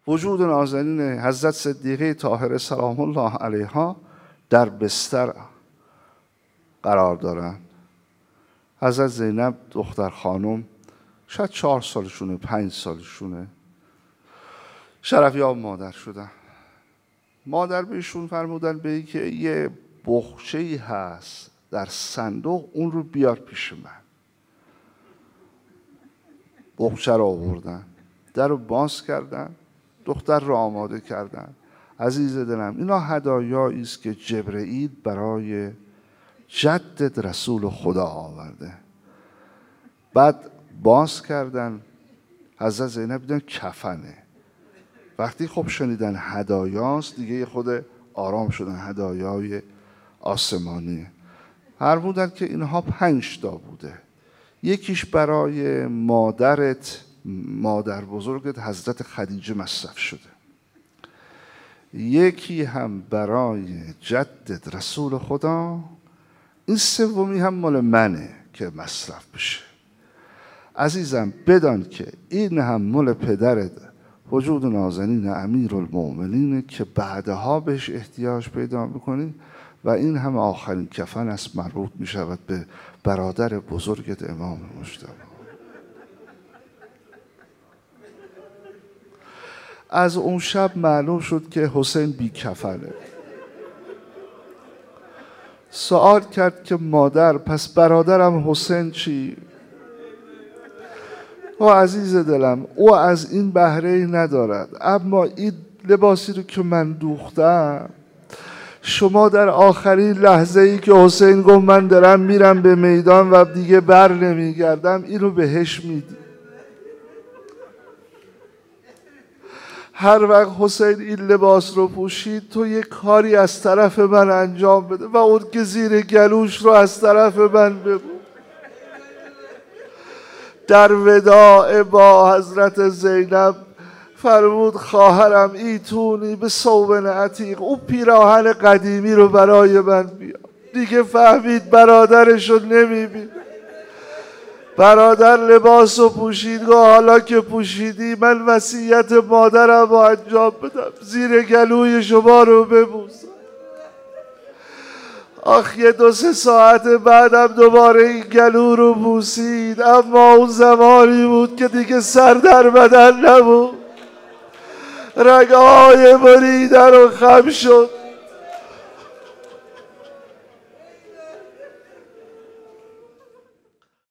وجود نازنین حضرت صدیقه طاهره سلام الله علیها در بستر قرار دارند. حضرت زینب دختر خانم شاید 4 سالشونه 5 سالشونه، شرفیاب مادر شدن. مادر بهشون فرمودن به که یه بخچه‌ای هست در صندوق، اون رو بیار پیش من. بخچه رو آوردن، در رو باز کردن، دختر رو آماده کردن. عزیز دلم، اینا هدایایی است که جبرئیل برای جدت رسول خدا آورده. بعد باز کردن، حضرت زینب دیدن کفنه. وقتی خب شنیدن هدایاست دیگه خود آرام شدن، هدایای آسمانی. فرمودن که اینها 5 تا بوده. یکیش برای مادرت، مادر بزرگت حضرت خدیجه مصرف شده، یکی هم برای جدت رسول خدا، این سومی هم مال منه که مصرف بشه. عزیزم بدان که این هم مال پدرت وجود نازنین امیرالمؤمنینه که بعدها بهش احتیاج پیدا میکنی و این هم آخرین کفن است، مربوط میشود به برادر بزرگت امام مجتبی. از اون شب معلوم شد که حسین بی کفنه. سوال کرد که مادر پس برادرم حسین چی؟ او عزیز دلم، او از این بهره ای ندارد، اما این لباسی رو که من دوختم، شما در آخرین لحظه ای که حسین گفت من دارم میرم به میدان و دیگه بر نمیگردم، اینو بهش میدی. هر وقت حسین این لباس رو پوشید تو یک کاری از طرف من انجام بده و اون که زیر گلوش رو از طرف من بگو. در وداع با حضرت زینب فرمود خواهرم ایتونی به ثوب عتیق، او پیراهن قدیمی رو برای من بیار. دیگه فهمید برادرش رو نمیبین. برادر لباس رو پوشید، گفت حالا که پوشیدی من وصیت مادرم رو انجام بدم، زیر گلوی شما رو ببوسم. آخ 2-3 ساعت بعدم دوباره این گلو رو بوسید، اما اون زمانی بود که دیگه سر در بدن نبود، رگهای بریده رو خم شد،